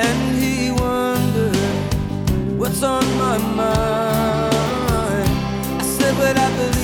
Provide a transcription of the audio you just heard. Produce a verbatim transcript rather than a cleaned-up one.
and he wondered what's on my mind. I said, but I believe